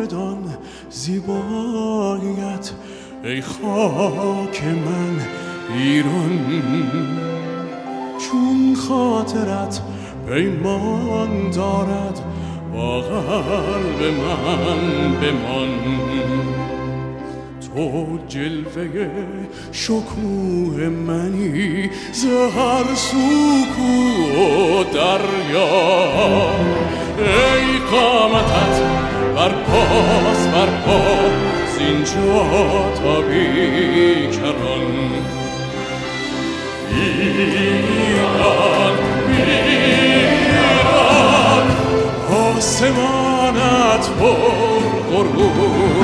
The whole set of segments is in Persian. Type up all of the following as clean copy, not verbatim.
جاودان زیباییت ای خاک من ایران، چون خاطرت پیمان دارد با قلب من بمان. تو جلوه شکوه منی ز هر سو کوه و دریا، ای قامتت برپاس برپا زینجا تا بیکران. ایران ایران آسمانت پر غرور،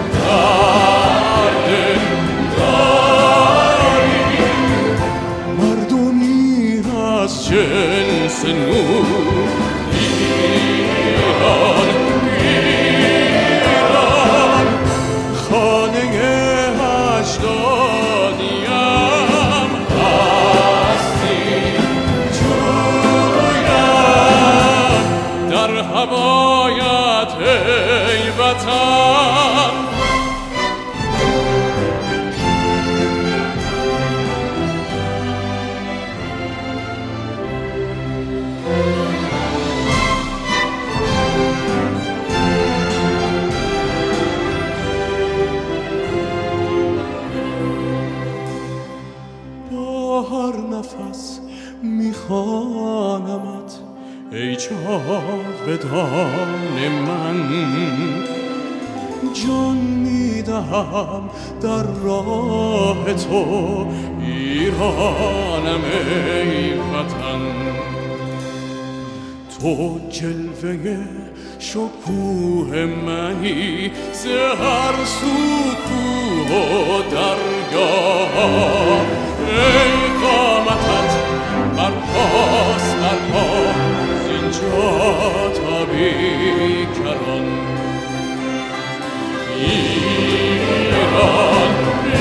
مردمی از جنس نور. ایران ایران خانه اجدادیم هستی جویم در هوایت ای وطن. هر نفس میخوانمت ای جاودان من، جان میدهم در راه تو ایرانم ای وطن. تو جلوه شکوه منی ز هر سو کوه و دریا، ای قامتت برپاس برپا زینجا تا بیکران. ایران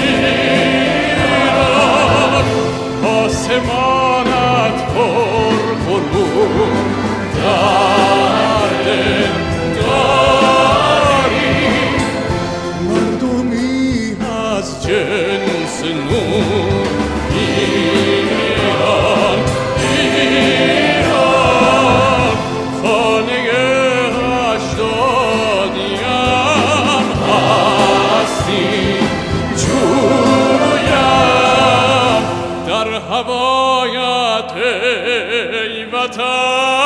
ایران آسمانت پر غرور، در دل داری مردمی از جنس نور. ایران ایران خانه اجدادیم هستی جویم در هوایت ای وطن.